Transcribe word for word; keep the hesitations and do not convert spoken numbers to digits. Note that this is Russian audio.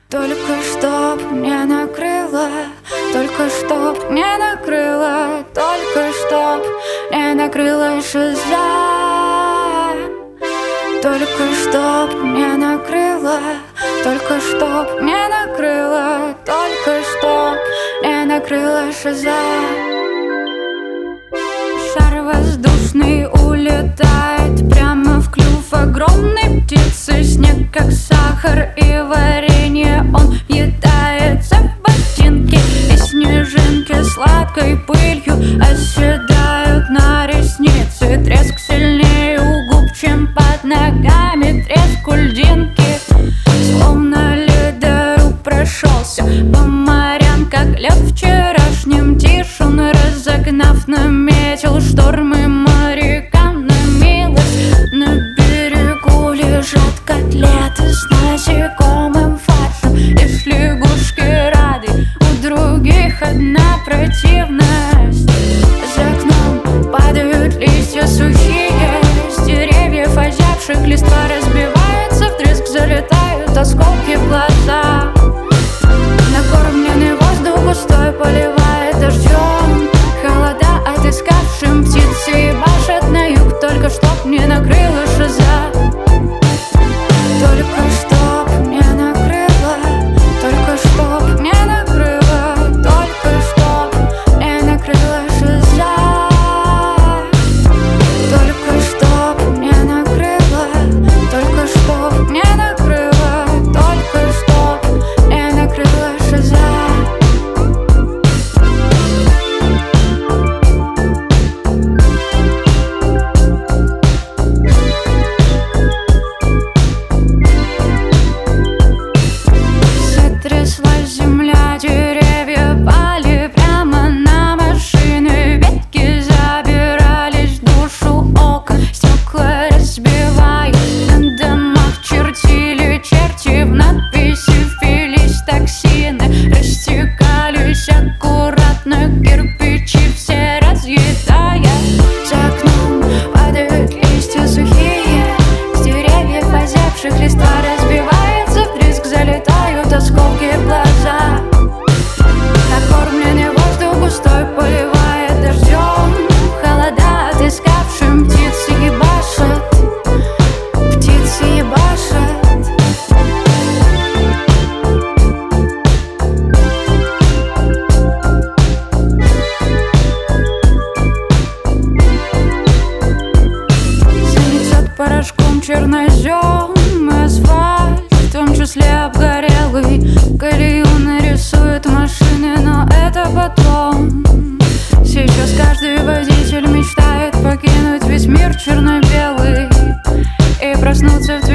Только чтоб не накрыло, только чтоб не накрыло, только чтоб не накрыло шиза. Только чтоб не накрыло, только чтоб не накрыло, только чтоб не накрыло шиза. Шар воздушный улетает прямо в клюв огромной птицы. Снег как сахар и варенье, он въедается в ботинки, и снежинки сладкой пылью оседают на ресницы. Треск сильнее у губ, чем под ногами треск у льдинки. Словно ледоруб прошелся по морям, как лед вчерашним. Тишь он, разогнав, наметил штормы моряка на милость. На берегу лежат котлеты с насекомым фаршем. Лишь лягушки рады, у других одна противность. За окном падают листья сухие, с деревьев озябших листва разбивается вдрызг, залетают осколки в глаза. Накормленный воздух густой поливает дождем. Холода отыскавшим птицы ебашат на юг, только чтоб не накрыло шиза. Только чтоб не накрыло, только чтоб не накрыло, только чтоб не накрыло шиза. Только чтоб не накрыло, только чтоб не накрыло, только чтоб не накрыло шиза. Затряслась земля, деревья пали прямо на машины. Ветки забирались в душу окон, стекла разбивают. На домах чертили черти, в надписи впились токсины. Растекались аккуратно кирпичи, все разъедая. За окном падают листья сухие, с деревьев озябших листва разбивается вдрызг, залетают осколки в глаза. Накормленный воздух густой поливает дождем. Холода отыскавшим птицы ебашат, птицы ебашат. Занесет порошком чернозем асфальт, в том числе обгорелый. Колею нарисуют машины, но это потом. Сейчас каждый водитель мечтает покинуть весь мир черно-белый и проснуться в